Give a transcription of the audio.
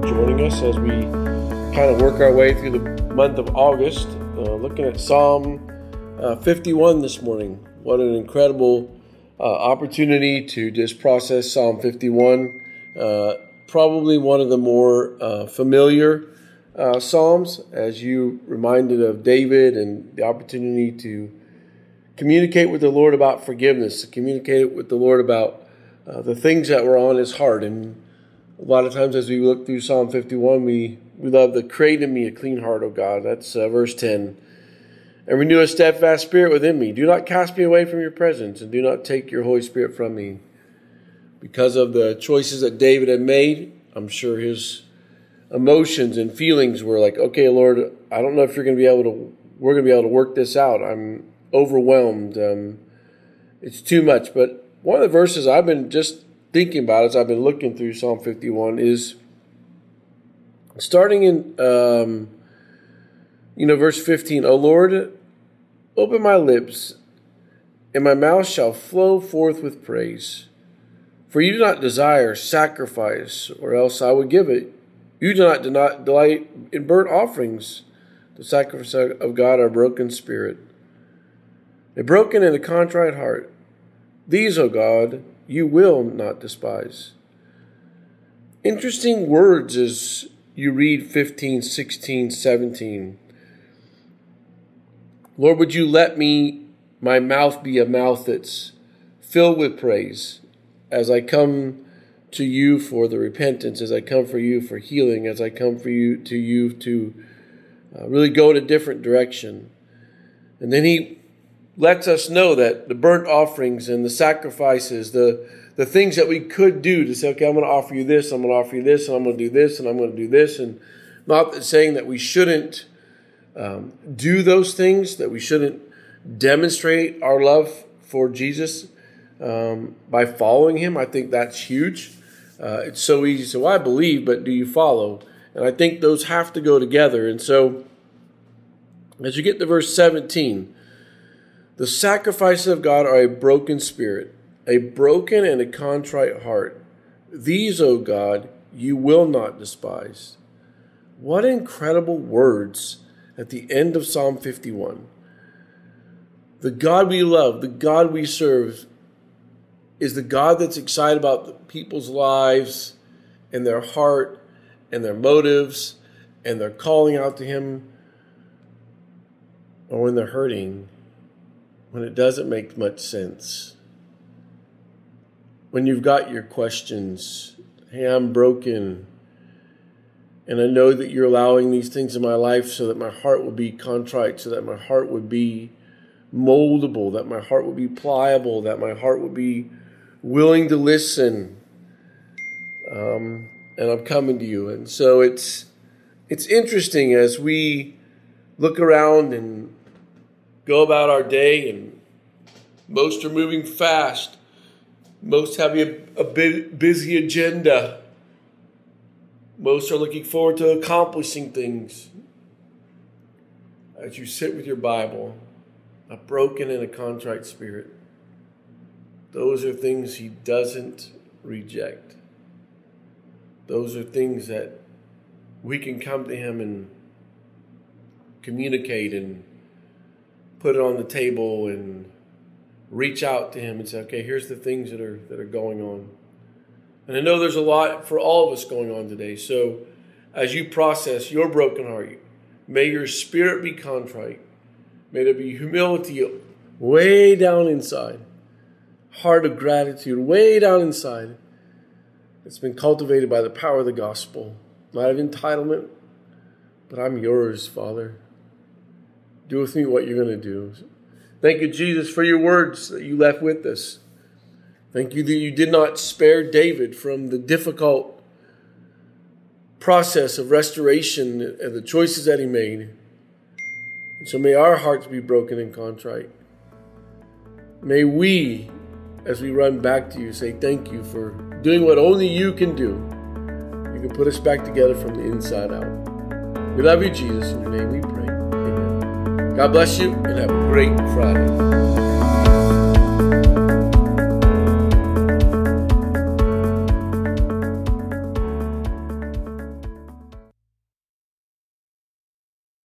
joining us as we kind of work our way through the month of August, looking at Psalm 51 this morning. What an incredible opportunity to just process Psalm 51. Probably one of the more familiar Psalms, as you reminded of David and the opportunity to communicate with the Lord about forgiveness, to communicate with the Lord about the things that were on his heart. And a lot of times as we look through Psalm 51, we love the create in me a clean heart, O God. That's verse 10. And renew a steadfast spirit within me. Do not cast me away from your presence, and do not take your Holy Spirit from me. Because of the choices that David had made, I'm sure his emotions and feelings were like, okay, Lord, I don't know if we're going to be able to work this out. I'm overwhelmed. It's too much. But one of the verses I've been just thinking about as I've been looking through Psalm 51 is starting in, verse 15. O Lord, open my lips, and my mouth shall flow forth with praise. For you do not desire sacrifice, or else I would give it. You do not delight in burnt offerings. The sacrifice of God are a broken spirit, a broken and a contrite heart. These, O God, you will not despise. Interesting words as you read 15, 16, 17. Lord, would you let my mouth be a mouth that's filled with praise as I come to you for the repentance, as I come for you for healing, as I come for you to really go in a different direction. And then he lets us know that the burnt offerings and the sacrifices, the things that we could do to say, okay, I'm going to offer you this, I'm going to offer you this, and I'm going to do this, and I'm going to do this. And not saying that we shouldn't do those things, that we shouldn't demonstrate our love for Jesus by following him. I think that's huge. It's so easy to say, well, I believe, but do you follow? And I think those have to go together. And so as you get to verse 17, the sacrifices of God are a broken spirit, a broken and a contrite heart. These, O God, you will not despise. What incredible words at the end of Psalm 51. The God we love, the God we serve, is the God that's excited about the people's lives and their heart and their motives, and they're calling out to him, or when they're hurting, when it doesn't make much sense, when you've got your questions. Hey, I'm broken, and I know that you're allowing these things in my life so that my heart will be contrite, so that my heart would be moldable, that my heart would be pliable, that my heart would be willing to listen. And I'm coming to you. And so it's interesting as we look around and go about our day, and most are moving fast. Most have a busy agenda. Most are looking forward to accomplishing things. As you sit with your Bible, a broken and a contrite spirit, those are things he doesn't reject. Those are things that we can come to him and communicate and put it on the table and reach out to him and say, okay, here's the things that are going on. And I know there's a lot for all of us going on today. So as you process your broken heart, may your spirit be contrite. May there be humility way down inside. Heart of gratitude way down inside. It's been cultivated by the power of the gospel. Not of entitlement, but I'm yours, Father. Do with me what you're going to do. Thank you, Jesus, for your words that you left with us. Thank you that you did not spare David from the difficult process of restoration and the choices that he made. And so may our hearts be broken and contrite. May we, as we run back to you, say thank you for doing what only you can do. You can put us back together from the inside out. We love you, Jesus. In your name we pray. Amen. God bless you, and have a great Friday.